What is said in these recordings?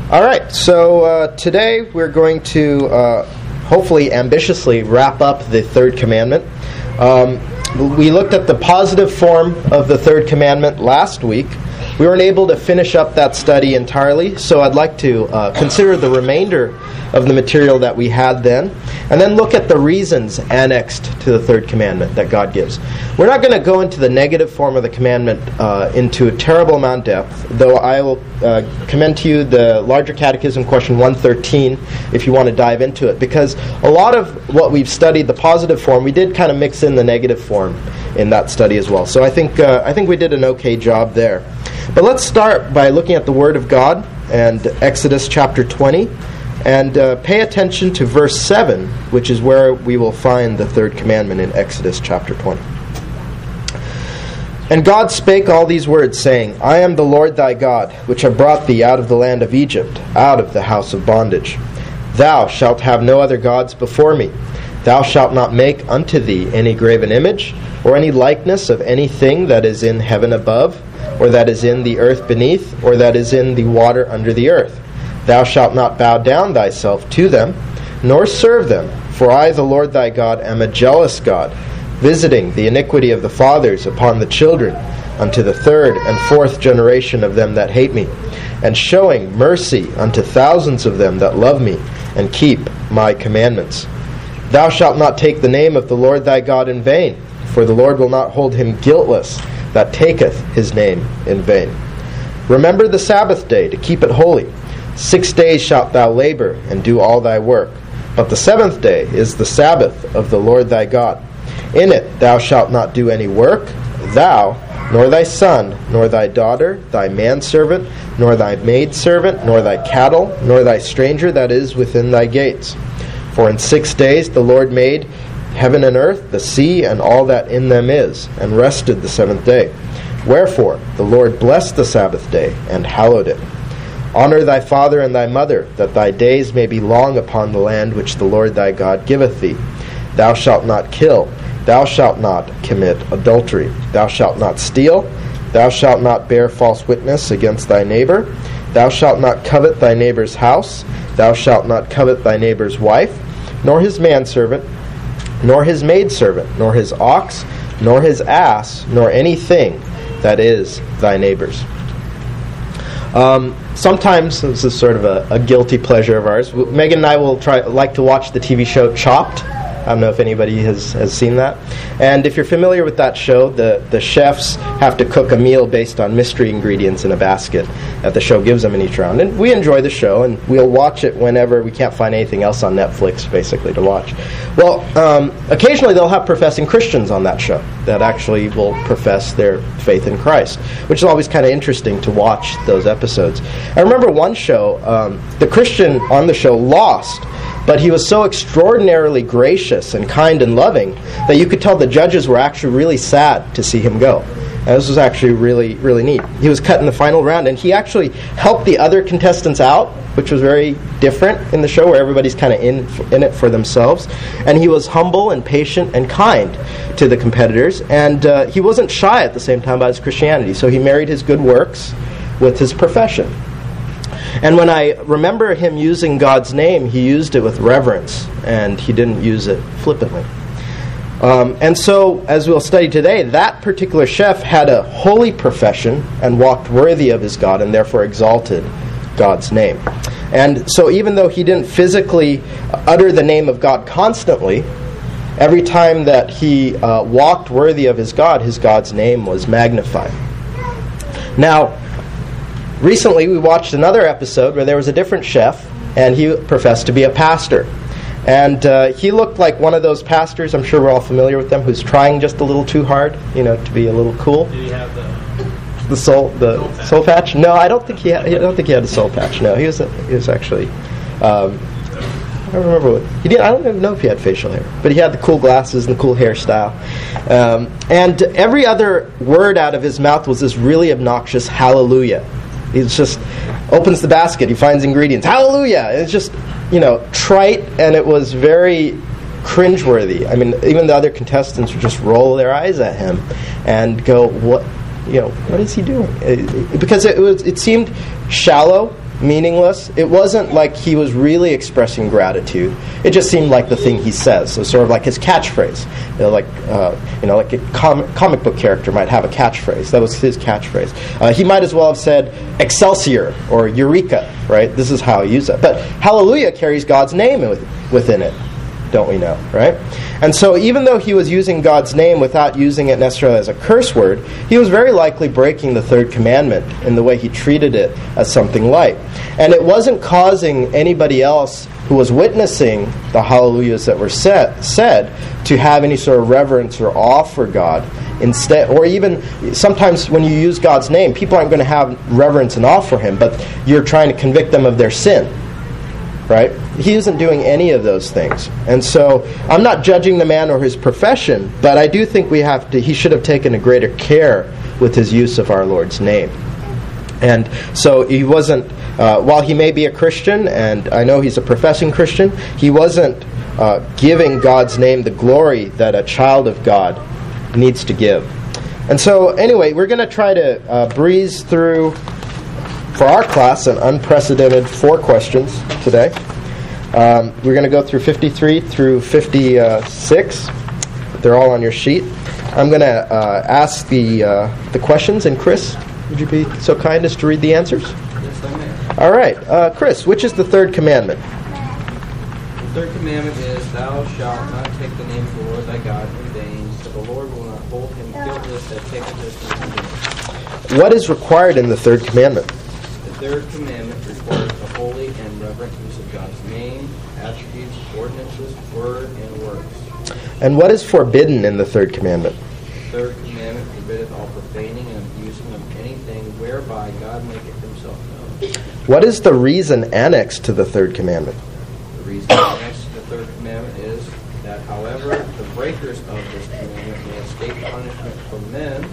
All right, so today we're going to hopefully ambitiously wrap up the third commandment. We looked at the positive form of the third commandment last week. We weren't able to finish up that study entirely, so I'd like to consider the remainder of the material that we had then, and then look at the reasons annexed to the third commandment that God gives. We're not going to go into the negative form of the commandment into a terrible amount of depth, though I will commend to you the Larger Catechism, question 113, if you want to dive into it, because a lot of what we've studied, the positive form, we did kind of mix in the negative form in that study as well. So I think we did an okay job there. But let's start by looking at the Word of God and Exodus chapter 20, and pay attention to verse 7, which is where we will find the third commandment in Exodus chapter 20. And God spake all these words, saying, I am the Lord thy God, which have brought thee out of the land of Egypt, out of the house of bondage. Thou shalt have no other gods before me. Thou shalt not make unto thee any graven image, or any likeness of anything that is in heaven above, or that is in the earth beneath, or that is in the water under the earth. Thou shalt not bow down thyself to them, nor serve them, for I, the Lord thy God, am a jealous God, visiting the iniquity of the fathers upon the children, unto the third and fourth generation of them that hate me, and showing mercy unto thousands of them that love me, and keep my commandments. Thou shalt not take the name of the Lord thy God in vain, for the Lord will not hold him guiltless that taketh his name in vain. Remember the Sabbath day to keep it holy. 6 days shalt thou labor and do all thy work, but the seventh day is the Sabbath of the Lord thy God. In it thou shalt not do any work, thou, nor thy son, nor thy daughter, thy manservant, nor thy maidservant, nor thy cattle, nor thy stranger that is within thy gates. For in 6 days the Lord made heaven and earth, the sea, and all that in them is, and rested the seventh day. Wherefore the Lord blessed the Sabbath day, and hallowed it. Honor thy father and thy mother, that thy days may be long upon the land which the Lord thy God giveth thee. Thou shalt not kill. Thou shalt not commit adultery. Thou shalt not steal. Thou shalt not bear false witness against thy neighbor. Thou shalt not covet thy neighbor's house. Thou shalt not covet thy neighbor's wife, nor his manservant, nor his maidservant, nor his ox, nor his ass, nor anything that is thy neighbor's. Sometimes, this is sort of a guilty pleasure of ours, Megan and I will like to watch the TV show Chopped. I don't know if anybody has seen that. And if you're familiar with that show, the chefs have to cook a meal based on mystery ingredients in a basket that the show gives them in each round. And we enjoy the show, and we'll watch it whenever we can't find anything else on Netflix, basically, to watch. Well, occasionally they'll have professing Christians on that show that actually will profess their faith in Christ, which is always kind of interesting to watch those episodes. I remember one show, the Christian on the show lost, but he was so extraordinarily gracious and kind and loving that you could tell the judges were actually really sad to see him go. And this was actually really, really neat. He was cut in the final round, and he actually helped the other contestants out, which was very different in the show, where everybody's kind of in it for themselves. And he was humble and patient and kind to the competitors, and he wasn't shy at the same time about his Christianity. So he married his good works with his profession. And when I remember him using God's name, he used it with reverence, and he didn't use it flippantly. And so, as we'll study today, that particular chef had a holy profession and walked worthy of his God, and therefore exalted God's name. And so even though he didn't physically utter the name of God constantly, every time that he walked worthy of his God's name was magnified. Now, recently, we watched another episode where there was a different chef, and he professed to be a pastor. And he looked like one of those pastors, I'm sure we're all familiar with them, who's trying just a little too hard, to be a little cool. Did he have the soul patch? No, I don't think he had a soul patch. No, he was actually. I don't remember what he did. I don't even know if he had facial hair, but he had the cool glasses and the cool hairstyle. And every other word out of his mouth was this really obnoxious hallelujah. He just opens the basket, he finds ingredients, hallelujah! It's just, trite, and it was very cringeworthy. I mean, even the other contestants would just roll their eyes at him and go, what is he doing? Because it seemed shallow, meaningless. It wasn't like he was really expressing gratitude. It just seemed like the thing he says. So sort of like his catchphrase. Like a comic book character might have a catchphrase. That was his catchphrase. He might as well have said Excelsior or Eureka, right? This is how he used it. But hallelujah carries God's name within it, don't we know, right? And so even though he was using God's name without using it necessarily as a curse word, he was very likely breaking the third commandment in the way he treated it as something light. And it wasn't causing anybody else who was witnessing the hallelujahs that were said to have any sort of reverence or awe for God. Instead, or even sometimes when you use God's name, people aren't going to have reverence and awe for him, but you're trying to convict them of their sin. Right? He isn't doing any of those things. And so I'm not judging the man or his profession, but I do think he should have taken a greater care with his use of our Lord's name. And so he wasn't, while he may be a Christian, and I know he's a professing Christian, he wasn't giving God's name the glory that a child of God needs to give. And so anyway, we're going to try to breeze through, for our class, an unprecedented 4 questions today. We're going to go through 53 through 56. They're all on your sheet. I'm going to ask the questions, and Chris, would you be so kind as to read the answers? Yes, I may. All right. Chris, which is the third commandment? The third commandment is, Thou shalt not take the name of the Lord thy God in vain, so the Lord will not hold him guiltless that taketh his name in vain. What is required in the third commandment? The third commandment requires a holy and reverent use of God's name, attributes, ordinances, word, and works. And what is forbidden in the third commandment? The third commandment forbiddeth all profaning and abusing of anything whereby God maketh himself known. What is the reason annexed to the third commandment? The reason annexed to the third commandment is that, however, the breakers of this commandment may escape punishment from men,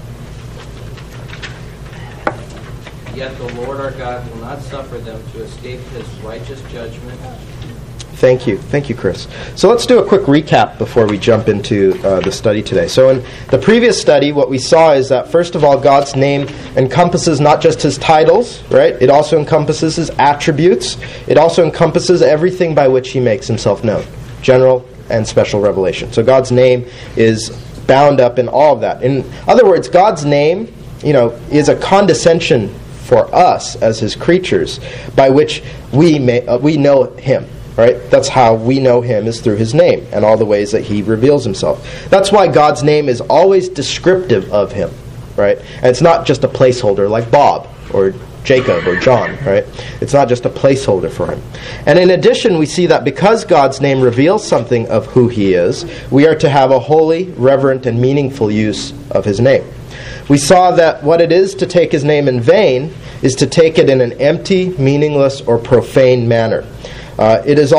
yet the Lord our God will not suffer them to escape his righteous judgment. Thank you, Chris. So let's do a quick recap before we jump into the study today. So in the previous study, what we saw is that, first of all, God's name encompasses not just his titles, right? It also encompasses his attributes. It also encompasses everything by which he makes himself known, general and special revelation. So God's name is bound up in all of that. In other words, God's name, is a condescension for us as his creatures, by which we know him, right? That's how we know him, is through his name and all the ways that he reveals himself. That's why God's name is always descriptive of him, right? And it's not just a placeholder like Bob or Jacob or John, right? It's not just a placeholder for him. And in addition, we see that because God's name reveals something of who he is, we are to have a holy, reverent, and meaningful use of his name. We saw that what it is to take his name in vain is to take it in an empty, meaningless, or profane manner. It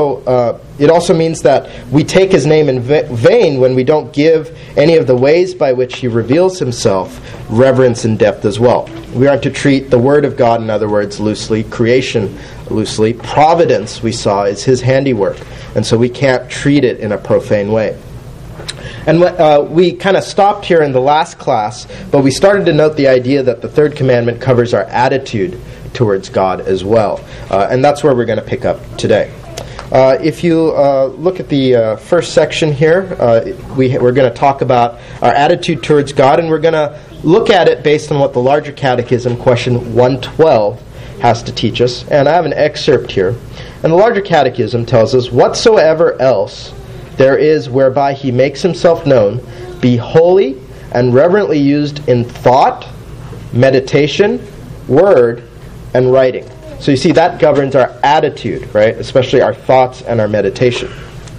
also means that we take his name in vain when we don't give any of the ways by which he reveals himself reverence and depth as well. We are to treat the Word of God, in other words, loosely, creation loosely. Providence, we saw, is his handiwork, and so we can't treat it in a profane way. And we kind of stopped here in the last class, but we started to note the idea that the third commandment covers our attitude towards God as well. And that's where we're going to pick up today. If you look at the first section here, we're going to talk about our attitude towards God, and we're going to look at it based on what the larger catechism, question 112, has to teach us. And I have an excerpt here. And the larger catechism tells us, whatsoever else there is whereby he makes himself known, be holy and reverently used in thought, meditation, word, and writing. So you see, that governs our attitude, right? Especially our thoughts and our meditation.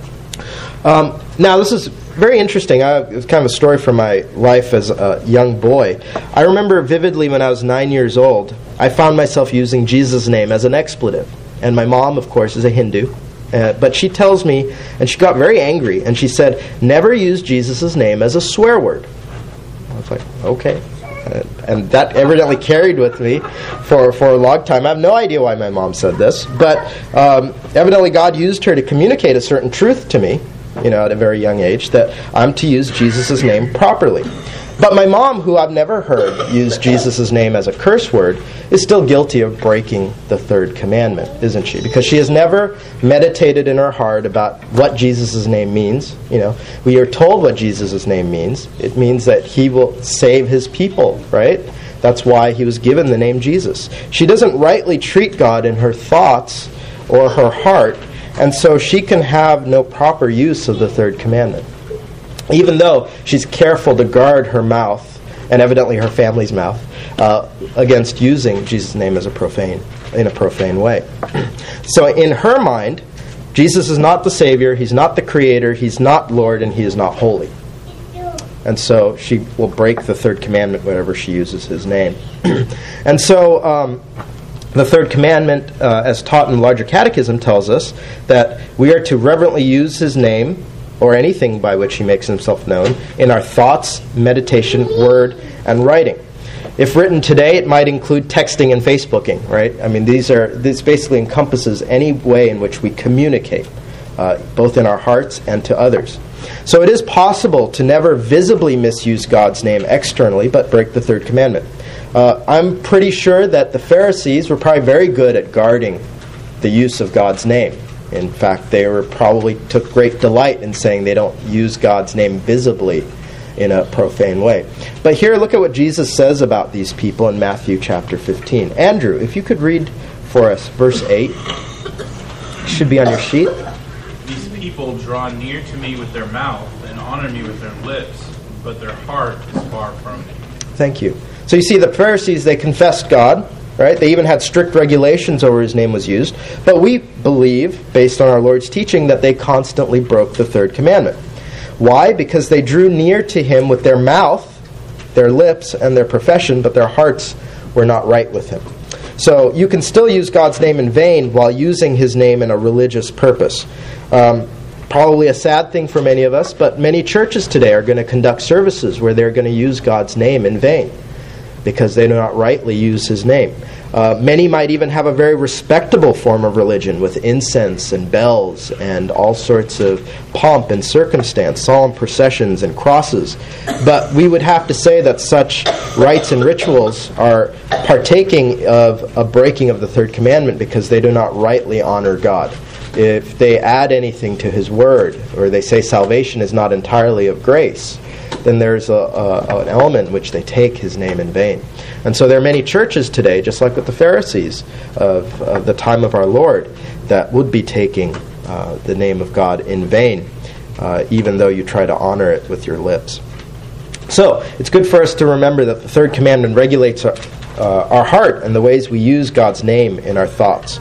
Now, this is very interesting. It's kind of a story from my life as a young boy. I remember vividly when I was 9 years old, I found myself using Jesus' name as an expletive. And my mom, of course, is a Hindu. But she tells me, and she got very angry, and she said, never use Jesus' name as a swear word. I was like, okay. And that evidently carried with me for a long time. I have no idea why my mom said this, but evidently God used her to communicate a certain truth to me, at a very young age, that I'm to use Jesus' name properly. But my mom, who I've never heard use Jesus' name as a curse word, is still guilty of breaking the third commandment, isn't she? Because she has never meditated in her heart about what Jesus' name means. We are told what Jesus' name means. It means that he will save his people, right? That's why he was given the name Jesus. She doesn't rightly treat God in her thoughts or her heart, and so she can have no proper use of the third commandment. Even though she's careful to guard her mouth, and evidently her family's mouth, against using Jesus' name in a profane way. So in her mind, Jesus is not the Savior, he's not the Creator, he's not Lord, and he is not holy. And so she will break the third commandment whenever she uses his name. And so the third commandment, as taught in the larger catechism, tells us that we are to reverently use his name, or anything by which he makes himself known, in our thoughts, meditation, word, and writing. If written today, it might include texting and Facebooking, right? I mean, this basically encompasses any way in which we communicate, both in our hearts and to others. So it is possible to never visibly misuse God's name externally, but break the third commandment. I'm pretty sure that the Pharisees were probably very good at guarding the use of God's name. In fact, they probably took great delight in saying they don't use God's name visibly in a profane way. But here, look at what Jesus says about these people in Matthew chapter 15. Andrew, if you could read for us verse 8. It should be on your sheet. These people draw near to me with their mouth and honor me with their lips, but their heart is far from me. Thank you. So you see, the Pharisees, they confessed God, right? They even had strict regulations over his name was used. But we believe, based on our Lord's teaching, that they constantly broke the third commandment. Why? Because they drew near to him with their mouth, their lips, and their profession, but their hearts were not right with him. So you can still use God's name in vain while using his name in a religious purpose. Probably a sad thing for many of us, but many churches today are going to conduct services where they're going to use God's name in vain because they do not rightly use his name. Many might even have a very respectable form of religion with incense and bells and all sorts of pomp and circumstance, solemn processions and crosses. But we would have to say that such rites and rituals are partaking of a breaking of the third commandment because they do not rightly honor God. If they add anything to his word, or they say salvation is not entirely of grace, then there's an element in which they take his name in vain. And so there are many churches today, just like with the Pharisees of the time of our Lord, that would be taking the name of God in vain, even though you try to honor it with your lips. So it's good for us to remember that the third commandment regulates our heart and the ways we use God's name in our thoughts.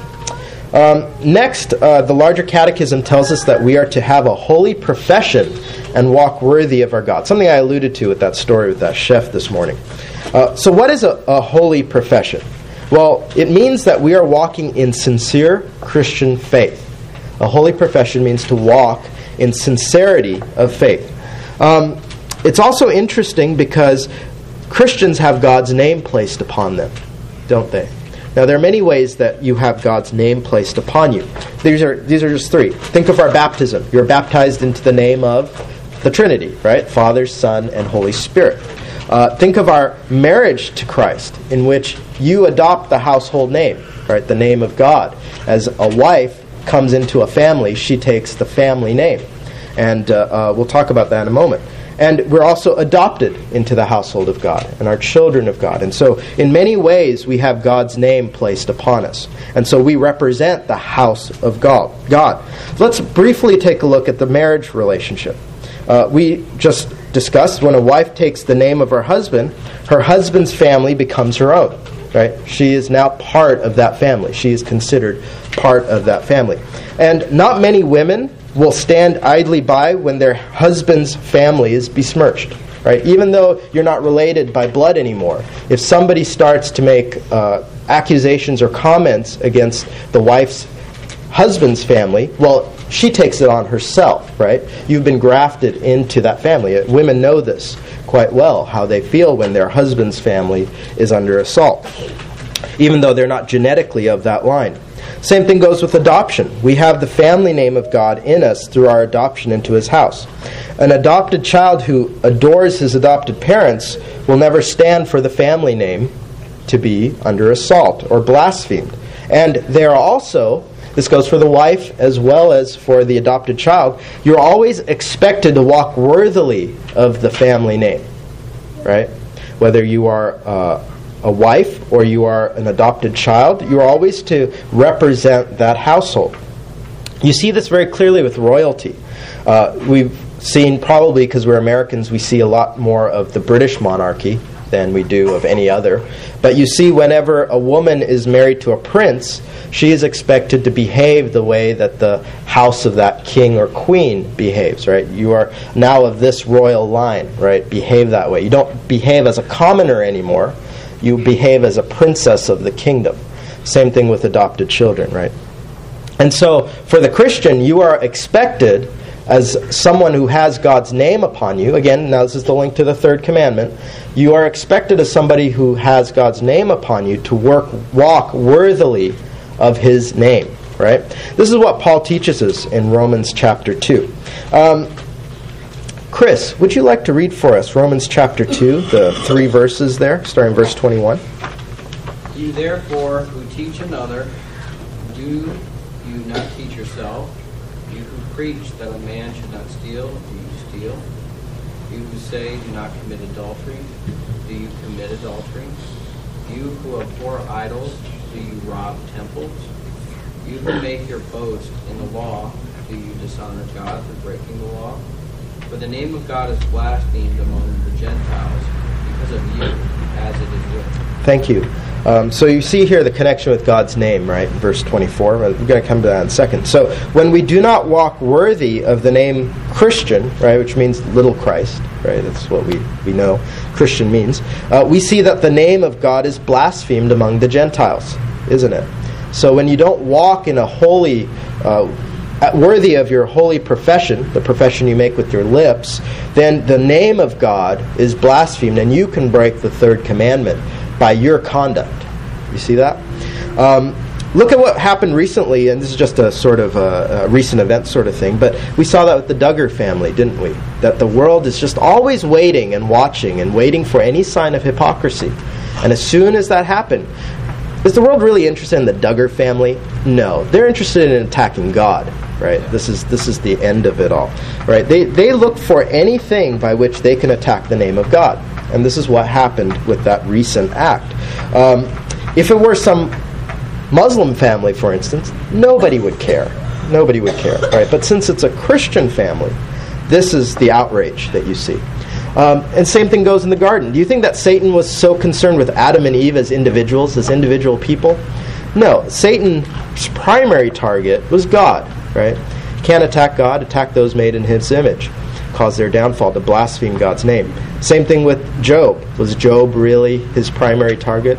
Next, the larger catechism tells us that we are to have a holy profession and walk worthy of our God. Something I alluded to with that story with that chef this morning. So what is a holy profession? Well, it means that we are walking in sincere Christian faith. A holy profession means to walk in sincerity of faith. It's also interesting because Christians have God's name placed upon them, don't they? Now, there are many ways that you have God's name placed upon you. These are just three. Think of our baptism. You're baptized into the name of the Trinity, right? Father, Son, and Holy Spirit. Think of our marriage to Christ, in which you adopt the household name, right? The name of God. As a wife comes into a family, she takes the family name. And we'll talk about that in a moment. And we're also adopted into the household of God and are children of God. And so in many ways we have God's name placed upon us. And so we represent the house of God. Let's briefly take a look at the marriage relationship. We just discussed when a wife takes the name of her husband's family becomes her own. Right? She is now part of that family. She is considered part of that family. And not many women will stand idly by when their husband's family is besmirched. Right? Even though you're not related by blood anymore, if somebody starts to make accusations or comments against the wife's husband's family, well, she takes it on herself, right? You've been grafted into that family. Women know this quite well, how they feel when their husband's family is under assault, even though they're not genetically of that line. Same thing goes with adoption. We have the family name of God in us through our adoption into his house. An adopted child who adores his adopted parents will never stand for the family name to be under assault or blasphemed. And they are also, this goes for the wife as well as for the adopted child, you're always expected to walk worthily of the family name, right? Whether you are a wife or you are an adopted child, you are always to represent that household. You see this very clearly with royalty. We've seen, probably because we're Americans, we see a lot more of the British monarchy than we do of any other. But you see, whenever a woman is married to a prince, she is expected to behave the way that the house of that king or queen behaves, right? You are now of this royal line, right? Behave that way. You don't behave as a commoner anymore. You behave as a princess of the kingdom. Same thing with adopted children, right? And so, for the Christian, you are expected, as someone who has God's name upon you, again, now this is the link to the third commandment, you are expected as somebody who has God's name upon you to walk worthily of his name, right? This is what Paul teaches us in Romans chapter 2. Chris, would you like to read for us Romans chapter 2, the 3 verses there, starting verse 21? You therefore who teach another, do you not teach yourself? You who preach that a man should not steal, do you steal? You who say do not commit adultery, do you commit adultery? You who abhor idols, do you rob temples? You who make your boast in the law, do you dishonor God for breaking the law? For the name of God is blasphemed among the Gentiles because of you, as it is written. Thank you. So you see here the connection with God's name, right? Verse 24. We're going to come to that in a second. So when we do not walk worthy of the name Christian, right, which means little Christ, right? That's what we know Christian means. We see that the name of God is blasphemed among the Gentiles, isn't it? So when you don't walk in a holy, worthy of your holy profession, the profession you make with your lips, then the name of God is blasphemed, and you can break the third commandment by your conduct. You see that? Look at what happened recently, and this is just a sort of a recent event sort of thing, but we saw that with the Duggar family, didn't we? That the world is just always waiting and watching and waiting for any sign of hypocrisy. And as soon as that happened, is the world really interested in the Duggar family? No. They're interested in attacking God, right? This is the end of it all, right? They look for anything by which they can attack the name of God. And this is what happened with that recent act. If it were some Muslim family, for instance, nobody would care. Nobody would care, right? But since it's a Christian family, this is the outrage that you see. And same thing goes in the garden. Do you think that Satan was so concerned with Adam and Eve as individuals, as individual people? No. Satan's primary target was God, right? You can't attack God, attack those made in his image. Cause their downfall, to blaspheme God's name. Same thing with Job. Was Job really his primary target?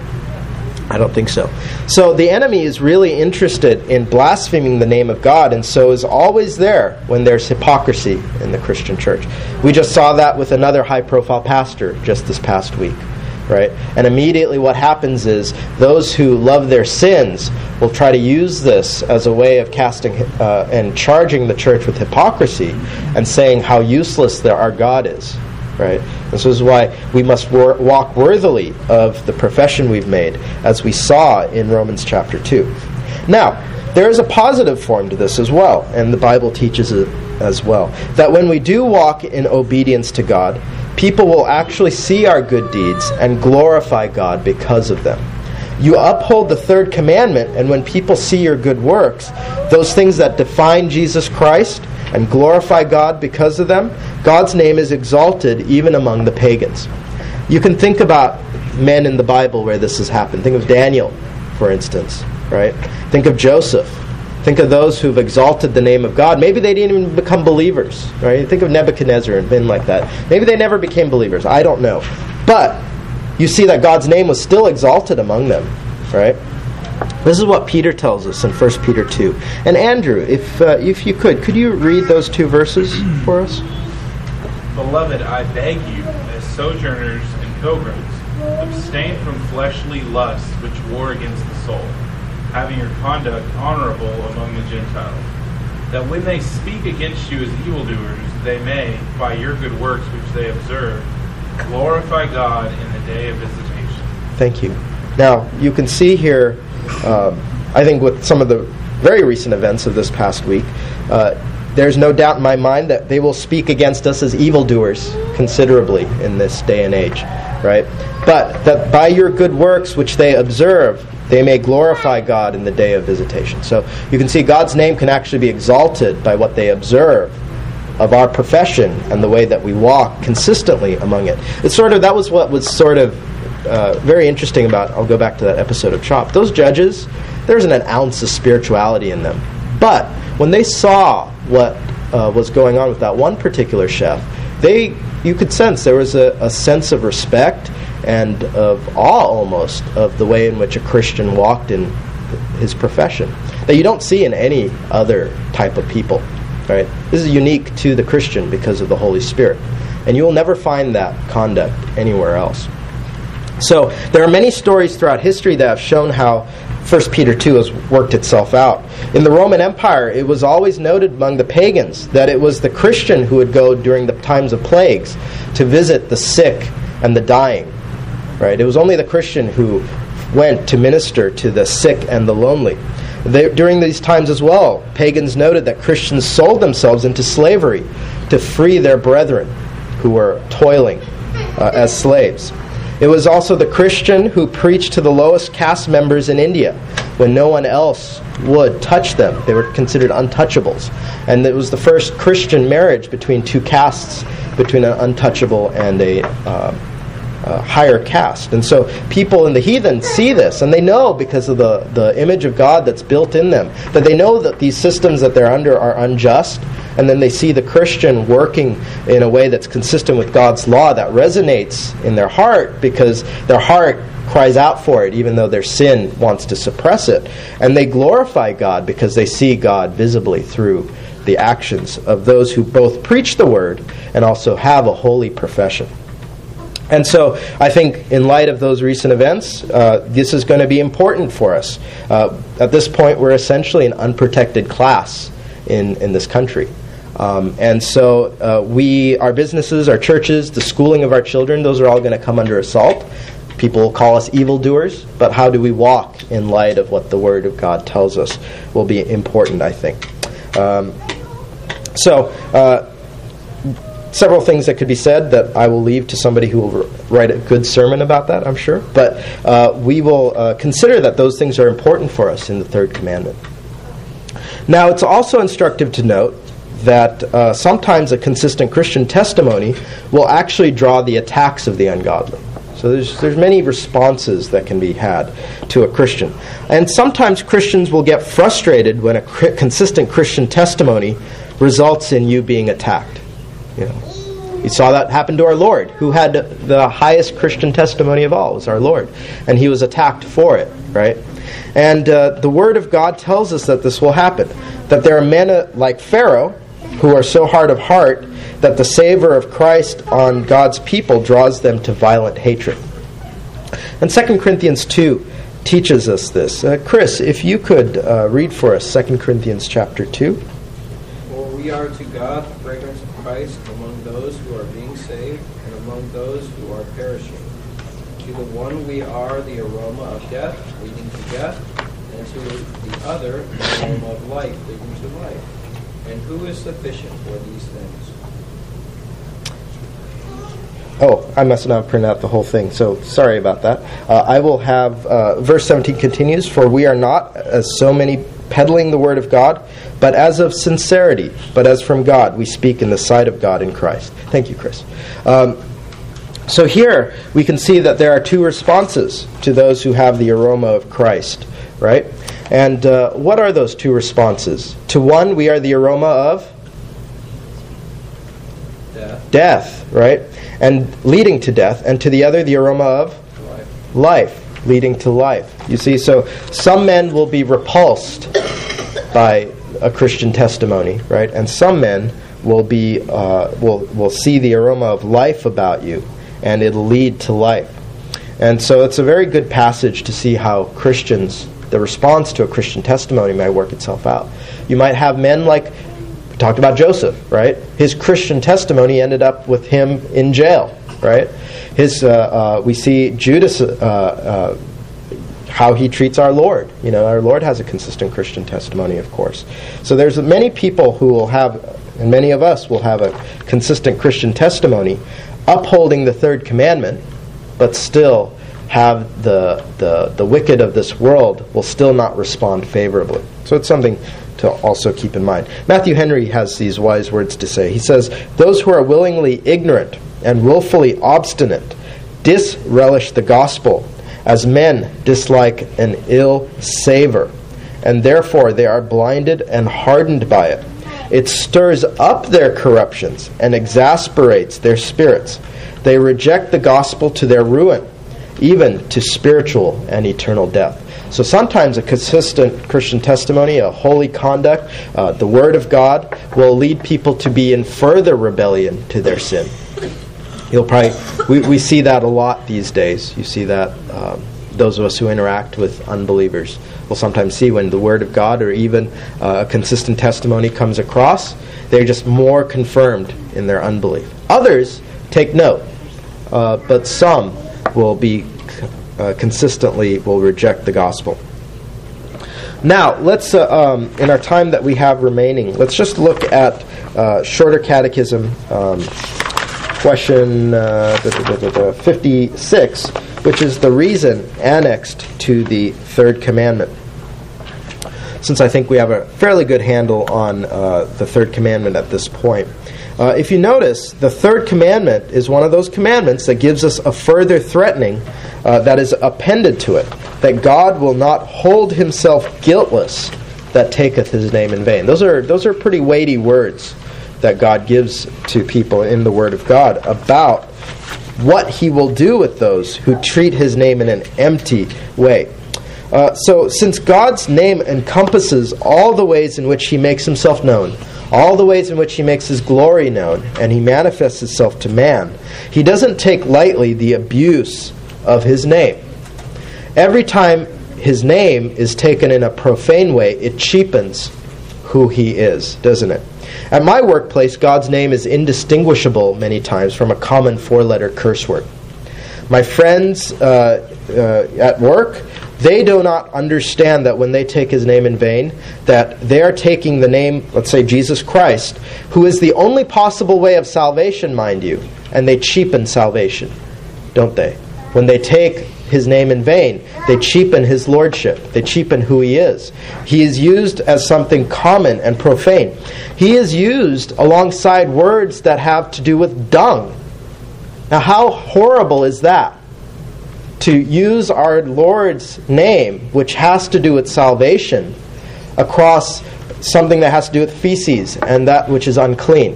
I don't think so. So the enemy is really interested in blaspheming the name of God, and so is always there when there's hypocrisy in the Christian church. We just saw that with another high-profile pastor just this past week, right? And immediately what happens is those who love their sins will try to use this as a way of casting and charging the church with hypocrisy and saying how useless our God is, right? This is why we must walk worthily of the profession we've made, as we saw in Romans chapter 2. Now, there is a positive form to this as well, and the Bible teaches it as well, that when we do walk in obedience to God, people will actually see our good deeds and glorify God because of them. You uphold the third commandment, and when people see your good works, those things that define Jesus Christ and glorify God because of them, God's name is exalted even among the pagans. You can think about men in the Bible where this has happened. Think of Daniel, for instance, right? Think of Joseph. Think of those who've exalted the name of God. Maybe they didn't even become believers, right? Think of Nebuchadnezzar and men like that. Maybe they never became believers. I don't know. But you see that God's name was still exalted among them, right? This is what Peter tells us in 1 Peter 2. And Andrew, if you could you read those 2 verses for us? Beloved, I beg you, as sojourners and pilgrims, abstain from fleshly lusts which war against the soul, having your conduct honorable among the Gentiles, that when they speak against you as evildoers, they may, by your good works which they observe, glorify God in the day of visitation. Thank you. Now, you can see here, I think with some of the very recent events of this past week, there's no doubt in my mind that they will speak against us as evildoers considerably in this day and age, right? But that by your good works which they observe, they may glorify God in the day of visitation. So you can see God's name can actually be exalted by what they observe of our profession and the way that we walk consistently among it. It's sort of, that was what was sort of very interesting about, I'll go back to that episode of Chopped. Those judges, there isn't an ounce of spirituality in them. But when they saw what was going on with that one particular chef, you could sense there was a sense of respect and of awe almost of the way in which a Christian walked in his profession that you don't see in any other type of people. Right? This is unique to the Christian because of the Holy Spirit. And you will never find that conduct anywhere else. So there are many stories throughout history that have shown how 1 Peter 2 has worked itself out. In the Roman Empire, it was always noted among the pagans that it was the Christian who would go during the times of plagues to visit the sick and the dying. Right? It was only the Christian who went to minister to the sick and the lonely. During these times as well, pagans noted that Christians sold themselves into slavery to free their brethren who were toiling as slaves. It was also the Christian who preached to the lowest caste members in India when no one else would touch them. They were considered untouchables. And it was the first Christian marriage between two castes, between an untouchable and a higher caste. And so people in the heathen see this, and they know because of the image of God that's built in them, that they know that these systems that they're under are unjust, and then they see the Christian working in a way that's consistent with God's law that resonates in their heart because their heart cries out for it even though their sin wants to suppress it. And they glorify God because they see God visibly through the actions of those who both preach the word and also have a holy profession. And so I think in light of those recent events, this is going to be important for us. At this point, we're essentially an unprotected class in this country. And so our businesses, our churches, the schooling of our children, those are all going to come under assault. People call us evildoers, but how do we walk in light of what the Word of God tells us will be important, I think. Several things that could be said that I will leave to somebody who will write a good sermon about that, I'm sure. But we will consider that those things are important for us in the third commandment. Now, it's also instructive to note that sometimes a consistent Christian testimony will actually draw the attacks of the ungodly. So there's many responses that can be had to a Christian. And sometimes Christians will get frustrated when a consistent Christian testimony results in you being attacked. You know, we saw that happen to our Lord, who had the highest Christian testimony of all, was our Lord. And he was attacked for it, right? And the Word of God tells us that this will happen. That there are men like Pharaoh who are so hard of heart that the savor of Christ on God's people draws them to violent hatred. And 2 Corinthians 2 teaches us this. Chris, if you could read for us 2 Corinthians chapter 2. For we are to God the fragrance of Christ among those who are being saved and among those who are perishing. To the one we are the aroma of death, leading to death, and to the other the aroma of life, leading to life. And who is sufficient for these things? Oh, I must not print out the whole thing, so sorry about that. I will have, verse 17 continues, For we are not, as so many, peddling the word of God, but as of sincerity, but as from God, we speak in the sight of God in Christ. Thank you, Chris. So here, we can see that there are two responses to those who have the aroma of Christ, right? And what are those two responses? To one, we are the aroma of? Death, right? And leading to death. And to the other, the aroma of? Life, leading to life. You see, so some men will be repulsed by a Christian testimony, right? And some men will be will see the aroma of life about you, and it'll lead to life. And so it's a very good passage to see how Christians the response to a Christian testimony may work itself out. You might have men like, we talked about Joseph, right? His Christian testimony ended up with him in jail, right? We see Judas, how he treats our Lord. Our Lord has a consistent Christian testimony, of course. So there's many people who will have, and many of us will have a consistent Christian testimony upholding the third commandment, but still have the wicked of this world will still not respond favorably. So it's something to also keep in mind. Matthew Henry has these wise words to say. He says, "Those who are willingly ignorant and willfully obstinate disrelish the gospel, as men dislike an ill savor, and therefore they are blinded and hardened by it. It stirs up their corruptions and exasperates their spirits. They reject the gospel to their ruin, even to spiritual and eternal death." So sometimes a consistent Christian testimony, a holy conduct, the Word of God will lead people to be in further rebellion to their sin. We see that a lot these days. You see that those of us who interact with unbelievers will sometimes see when the Word of God or even a consistent testimony comes across, they're just more confirmed in their unbelief. Others take note, but some will be consistently will reject the gospel. Now, let's in our time that we have remaining, let's just look at Shorter Catechism question 56, which is the reason annexed to the third commandment. Since I think we have a fairly good handle on the third commandment at this point. If you notice, the third commandment is one of those commandments that gives us a further threatening that is appended to it, that God will not hold himself guiltless that taketh his name in vain. Those are pretty weighty words that God gives to people in the Word of God about what he will do with those who treat his name in an empty way. So since God's name encompasses all the ways in which he makes himself known, all the ways in which he makes his glory known, and he manifests himself to man, he doesn't take lightly the abuse of his name. Every time his name is taken in a profane way, it cheapens who he is, doesn't it? At my workplace, God's name is indistinguishable many times from a common four-letter curse word. My friends at work, they do not understand that when they take his name in vain, that they are taking the name, let's say Jesus Christ, who is the only possible way of salvation, mind you, and they cheapen salvation, don't they? When they take his name in vain, they cheapen his lordship. They cheapen who he is. He is used as something common and profane. He is used alongside words that have to do with dung. Now, how horrible is that? To use our Lord's name, which has to do with salvation, across something that has to do with feces and that which is unclean.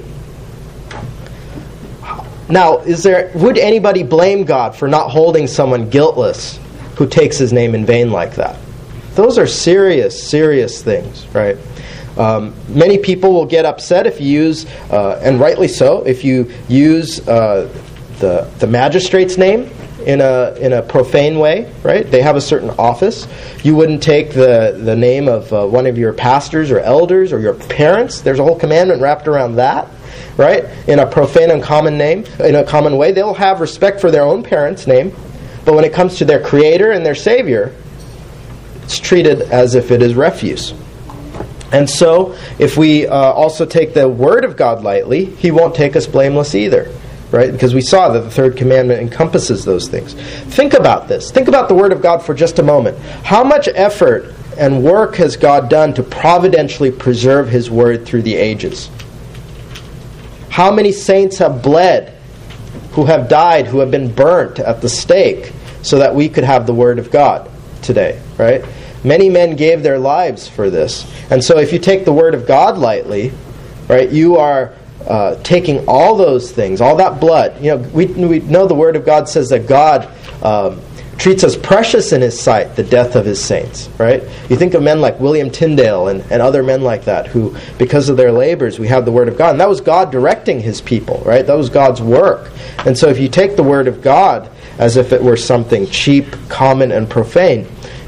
Now, would anybody blame God for not holding someone guiltless who takes his name in vain like that? Those are serious, serious things, right? Many people will get upset if you use, and rightly so, if you use the magistrate's name in a profane way, right? They have a certain office. You wouldn't take the name of one of your pastors or elders or your parents. There's a whole commandment wrapped around that, right? In a profane and common name, in a common way. They'll have respect for their own parents' name, but when it comes to their Creator and their Savior, it's treated as if it is refuse. And so, if we also take the Word of God lightly, he won't take us blameless either. Right? Because we saw that the third commandment encompasses those things. Think about this. Think about the Word of God for just a moment. How much effort and work has God done to providentially preserve his Word through the ages? How many saints have bled, who have died, who have been burnt at the stake, so that we could have the Word of God today, right? Many men gave their lives for this. And so if you take the Word of God lightly, right, you are taking all those things, all that blood. You know, we know the Word of God says that God treats as precious in his sight the death of his saints, right? You think of men like William Tyndale and other men like that who, because of their labors, we have the Word of God. And that was God directing his people, right? That was God's work. And so if you take the Word of God as if it were something cheap, common, and profane,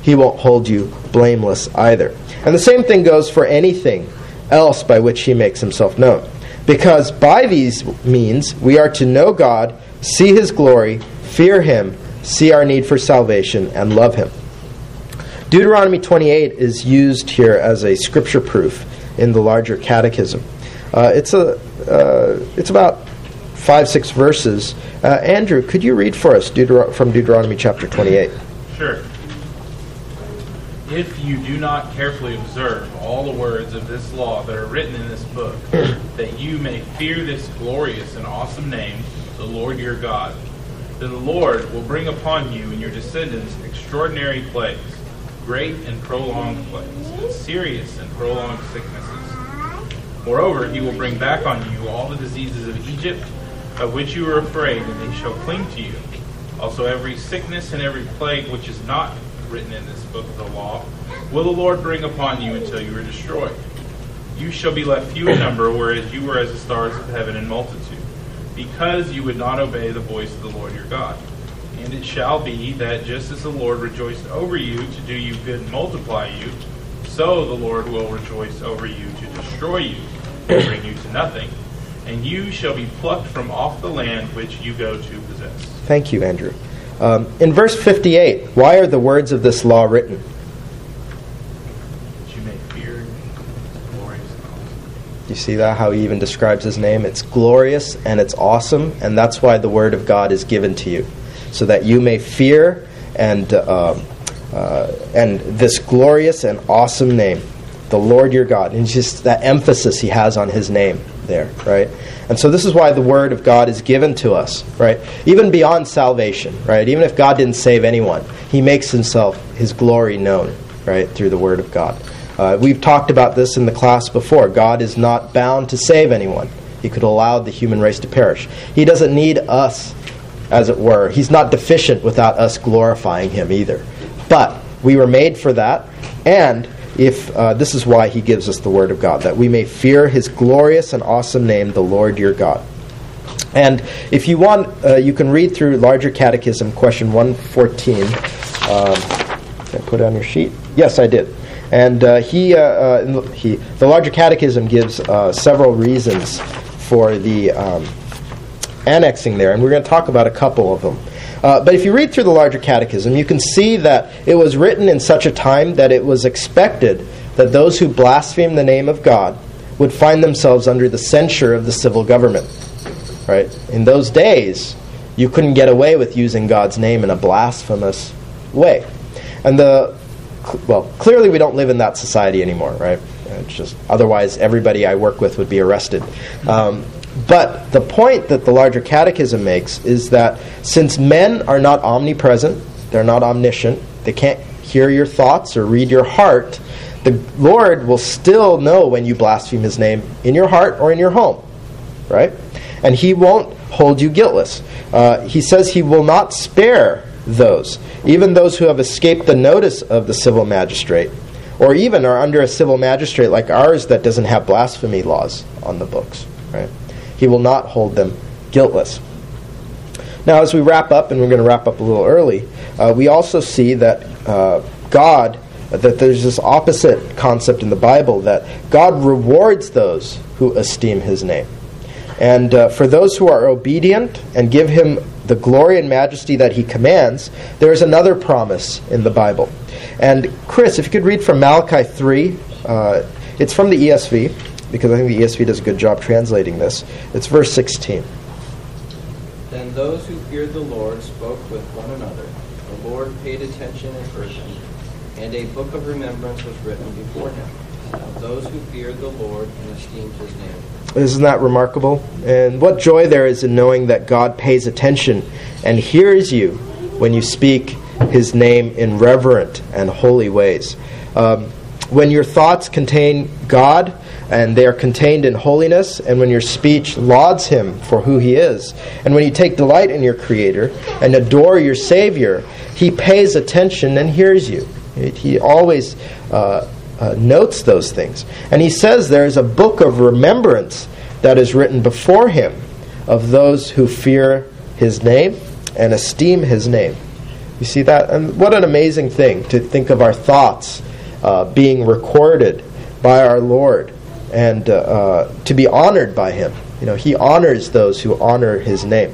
he won't hold you blameless either. And the same thing goes for anything else by which he makes himself known. Because by these means we are to know God, see his glory, fear him, see our need for salvation, and love him. Deuteronomy 28 is used here as a scripture proof in the larger catechism. It's about 5-6 verses. Andrew, could you read for us from Deuteronomy chapter 28? Sure. If you do not carefully observe all the words of this law that are written in this book, that you may fear this glorious and awesome name, the Lord your God, then the Lord will bring upon you and your descendants extraordinary plagues, great and prolonged plagues, and serious and prolonged sicknesses. Moreover, he will bring back on you all the diseases of Egypt, of which you were afraid, and they shall cling to you. Also every sickness and every plague which is not written in this book of the law will the Lord bring upon you until you are destroyed. You shall be left few in number, whereas you were as the stars of heaven in multitude, because you would not obey the voice of the Lord your God. And it shall be that just as the Lord rejoiced over you to do you good and multiply you, so the Lord will rejoice over you to destroy you and bring you to nothing. And you shall be plucked from off the land which you go to possess. Thank you, Andrew. In verse 58, why are the words of this law written? That you may fear glorious and awesome. You see that, how he even describes his name? It's glorious and it's awesome, and that's why the word of God is given to you, so that you may fear and this glorious and awesome name, the Lord your God. And it's just that emphasis he has on his name there, right? And so this is why the word of God is given to us, right? Even beyond salvation, right? Even if God didn't save anyone, he makes himself, his glory known, right, through the word of God. We've talked about this in the class before. God is not bound to save anyone. He could allow the human race to perish. He doesn't need us, as it were. He's not deficient without us glorifying him either. But we were made for that, and if this is why he gives us the word of God, that we may fear his glorious and awesome name, the Lord your God. And if you want, you can read through Larger Catechism, question 114. Did I put it on your sheet? Yes, I did. And the Larger Catechism gives several reasons for the annexing there, and we're going to talk about a couple of them. But if you read through the Larger Catechism, you can see that it was written in such a time that it was expected that those who blaspheme the name of God would find themselves under the censure of the civil government. Right? In those days, you couldn't get away with using God's name in a blasphemous way. And clearly we don't live in that society anymore, right? It's just, otherwise everybody I work with would be arrested. But the point that the Larger Catechism makes is that since men are not omnipresent, they're not omniscient, they can't hear your thoughts or read your heart, the Lord will still know when you blaspheme his name in your heart or in your home, right? And he won't hold you guiltless. He says he will not spare those, even those who have escaped the notice of the civil magistrate, or even are under a civil magistrate like ours that doesn't have blasphemy laws on the books, right? He will not hold them guiltless. Now, as we wrap up, and we're going to wrap up a little early, we also see that that there's this opposite concept in the Bible, that God rewards those who esteem his name. And for those who are obedient and give him the glory and majesty that he commands, there is another promise in the Bible. And Chris, if you could read from Malachi 3, it's from the ESV, because I think the ESV does a good job translating this. It's verse 16. Then those who feared the Lord spoke with one another. The Lord paid attention and heard them, and a book of remembrance was written before him, of those who feared the Lord and esteemed his name. Isn't that remarkable? And what joy there is in knowing that God pays attention and hears you when you speak his name in reverent and holy ways. When your thoughts contain God, and they are contained in holiness, and when your speech lauds him for who he is, and when you take delight in your Creator and adore your Savior, he pays attention and hears you. He always notes those things. And he says there is a book of remembrance that is written before him of those who fear his name and esteem his name. You see that? And what an amazing thing to think of our thoughts being recorded by our Lord and to be honored by Him. He honors those who honor His name.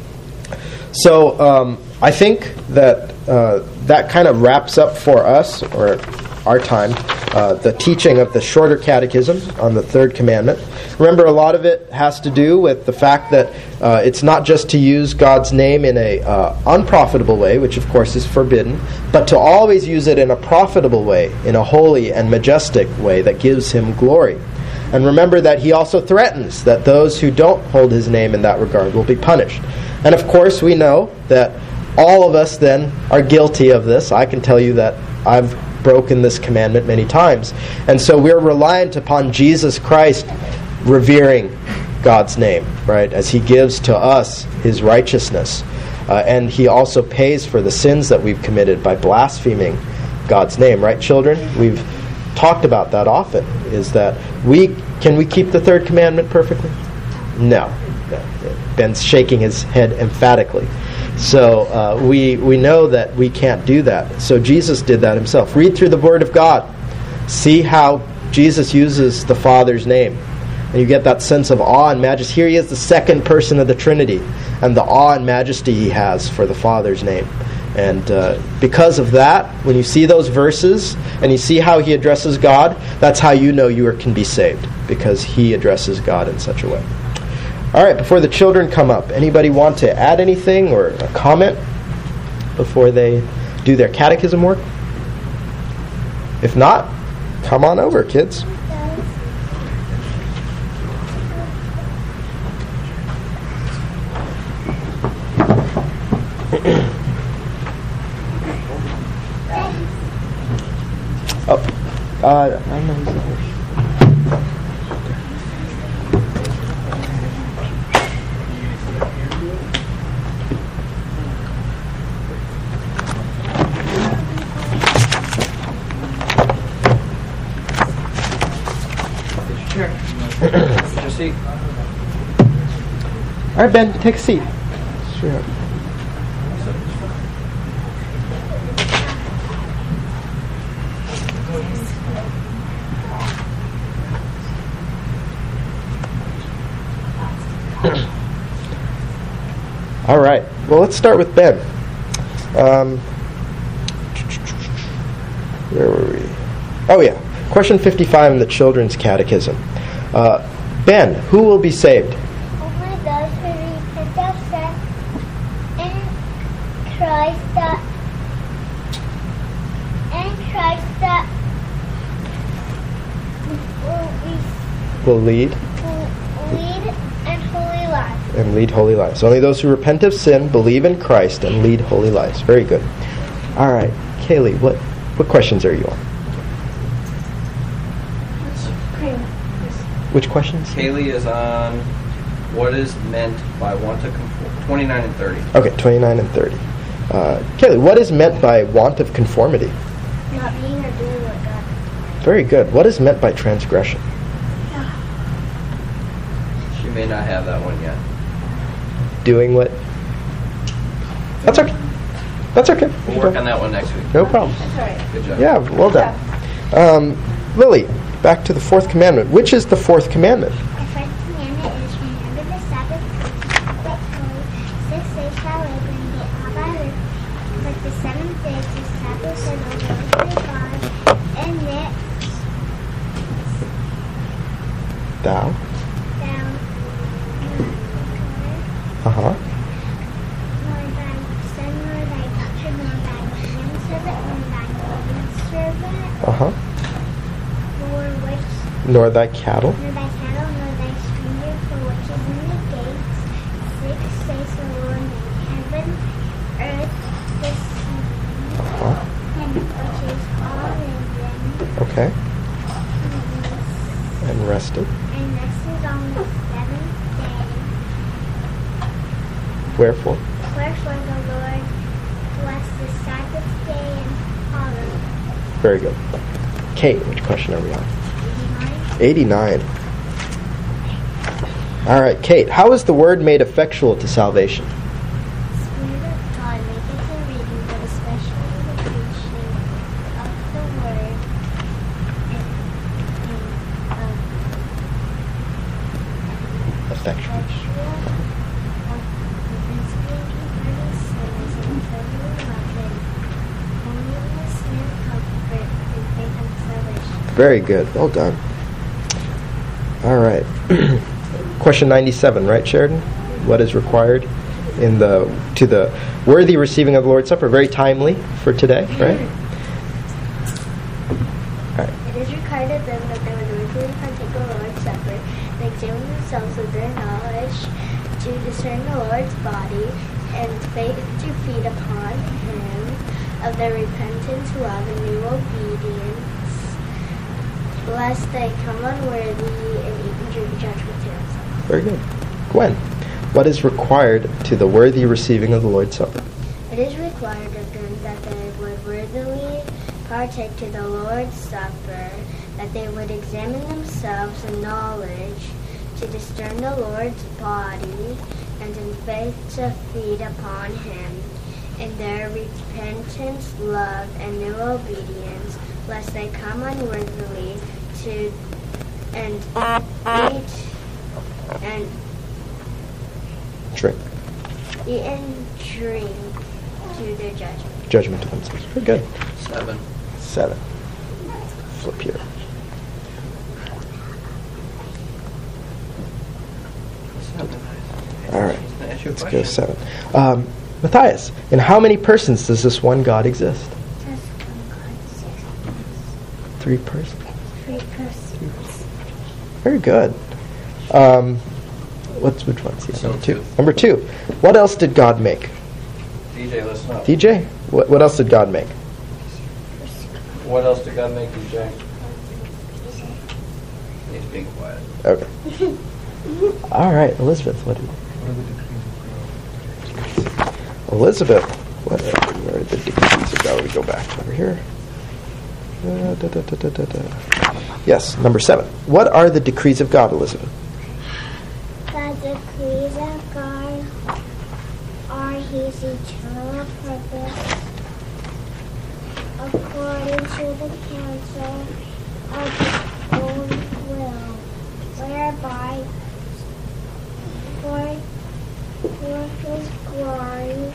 So I think that that kind of wraps up for us, or our time, the teaching of the shorter catechism on the third commandment. Remember, a lot of it has to do with the fact that it's not just to use God's name in a unprofitable way, which of course is forbidden, but to always use it in a profitable way, in a holy and majestic way that gives Him glory. And remember that He also threatens that those who don't hold His name in that regard will be punished. And of course we know that all of us then are guilty of this. I can tell you that I've broken this commandment many times. And so we're reliant upon Jesus Christ revering God's name, right, as He gives to us His righteousness. And He also pays for the sins that we've committed by blaspheming God's name, right, children? We've talked about that often, is that can we keep the third commandment perfectly? No. Ben's shaking his head emphatically. So we know that we can't do that. So Jesus did that Himself. Read through the Word of God. See how Jesus uses the Father's name. And you get that sense of awe and majesty. Here He is, the second person of the Trinity, and the awe and majesty He has for the Father's name. And because of that, when you see those verses and you see how He addresses God, that's how you know you can be saved, because He addresses God in such a way. All right, before the children come up, anybody want to add anything or a comment before they do their catechism work? If not, come on over, kids. I know he's the horse. Just seat. All right, Ben, take a seat. Straight up. All right. Well, let's start with Ben. Where were we? Oh, yeah. Question 55 in the Children's Catechism. Ben, who will be saved? Only those who repent of sin in Christ that Will lead and holy lives. and lead holy lives. Only those who repent of sin, believe in Christ, and lead holy lives. Very good. All right. Kaylee, what questions are you on? Which questions? Kaylee is on what is meant by want to conform. 29 and 30. Okay, 29 and 30. Kaylee, what is meant by want of conformity? Not being or doing what God. Very good. What is meant by transgression? She may not have that one yet. Doing what? That's okay. That's okay. We'll work on that one next week. No problem. That's all right. Good job. Yeah, well done. Lily, back to the fourth commandment. Which is the fourth commandment? The first commandment is remember the Sabbath, keep it holy. 6 days shall labor and get all thy work, but the seventh day is the Sabbath of the Lord thy God, and that Thou. thou Uh-huh. nor thy son, nor thy daughter, nor thy manservant, nor thy maidservant, Uh-huh. for which Nor thy cattle. nor thy cattle, nor thy stranger, for which is in the gates. 6 days the Lord made heaven, earth, the sea, Uh-huh. and which is all in them, Okay. And rested. and rested on the seventh day. Wherefore? Wherefore the Lord blessed the Sabbath day and followed. Very good. Kate, which question are we on? 89. 89. All right, Kate, how is the word made effectual to salvation? Spirit of God maketh a reading, but a affection. Very good. Well done. All right. Question 97, right, Sheridan? What is required to the worthy receiving of the Lord's Supper? Very timely for today, right? All right. It is required of them that they would regularly partake of the Lord's Supper and examine themselves with their knowledge to discern the Lord's body and faith to feed upon Him, of their repentance, love, and new obedience, lest they come unworthy and eat and drink judgment to themselves. Very good. Gwen, what is required to the worthy receiving of the Lord's Supper? It is required of them that they would worthily partake to the Lord's Supper, that they would examine themselves in knowledge to discern the Lord's body, and in faith to feed upon Him, in their repentance, love, and new obedience, lest they come unworthily to and eat Drink. and drink to their judgment. Judgment to themselves. Very good. 7. Flip here. All right. Let's go 7. Matthias, in how many persons does this one God exist? Just one God, 6 3 persons. 3 persons. Very good. Which one's here? So Number 2. two. Number 2. What else did God make? DJ, listen up. DJ? What else did God make? What else did God make, DJ? He's being quiet. Okay. All right, Elizabeth. Elizabeth, where are the decrees of God? We go back over here. Yes, number 7. What are the decrees of God, Elizabeth? The decrees of God are His eternal purpose, according to the counsel of His own will, whereby for His glory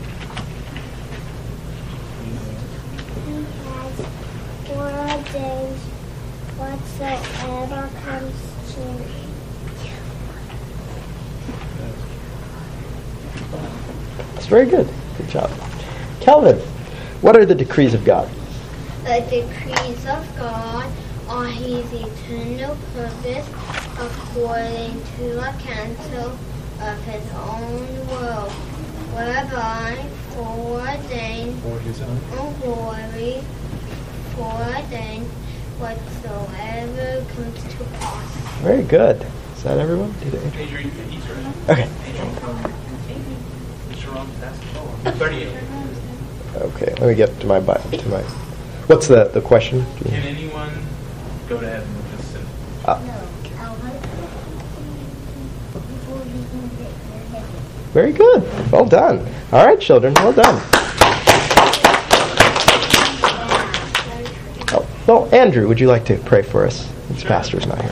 He has foreordained whatsoever comes to That's very good. Good job. Calvin, what are the decrees of God? The decrees of God are His eternal purpose, according to the counsel of His own will, whereby foreordained glory, foreordained whatsoever comes to pass. Very good. Is that everyone? Adrian, he's right. Okay. Mr. Ron, that's 38. Okay. Let me get to my What's the question? Can anyone go to heaven with this sin? Very good. Well done. All right, children. Well done. Oh, well, Andrew, would you like to pray for us? This pastor's not here.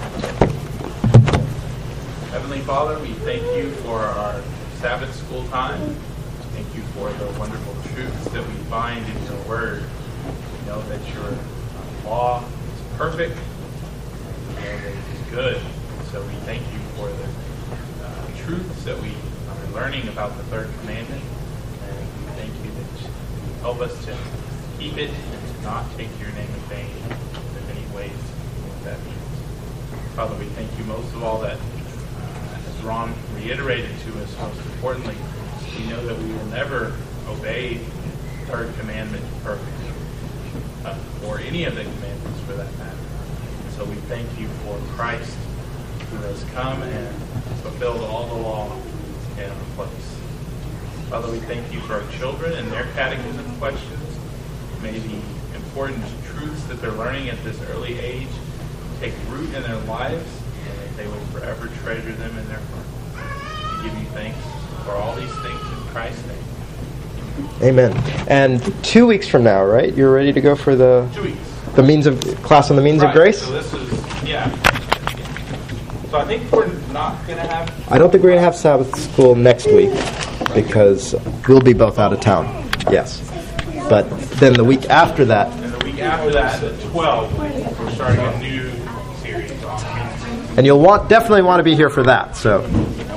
Heavenly Father, we thank you for our Sabbath school time. Thank you for the wonderful truths that we find in your word. We know that your law is perfect. We know that it is good. So we thank you for the truths that we are learning about the third commandment. And we thank you that you help us to keep it and to not take your name in vain in many ways. What that means. Father, we thank you most of all that, as Ron reiterated to us, most importantly, we know that we will never obey the third commandment perfectly, or any of the commandments for that matter. So we thank you for Christ, who has come and fulfilled all the law in our place. Father, we thank you for our children and their catechism questions. May the important truths that they're learning at this early age take root in their lives, and that they will forever treasure them in their heart. We give you thanks for all these things in Christ's name. Amen. And 2 weeks from now, right? You're ready to go for 2 weeks. the class on the means of grace? So this is, So I think we're not going to have... I don't think we're going to have Sabbath school next week because we'll be both out of town. Yes. But then the week after that... And the week after that, the 12th, we're starting a new series on... And you'll definitely want to be here for that, so...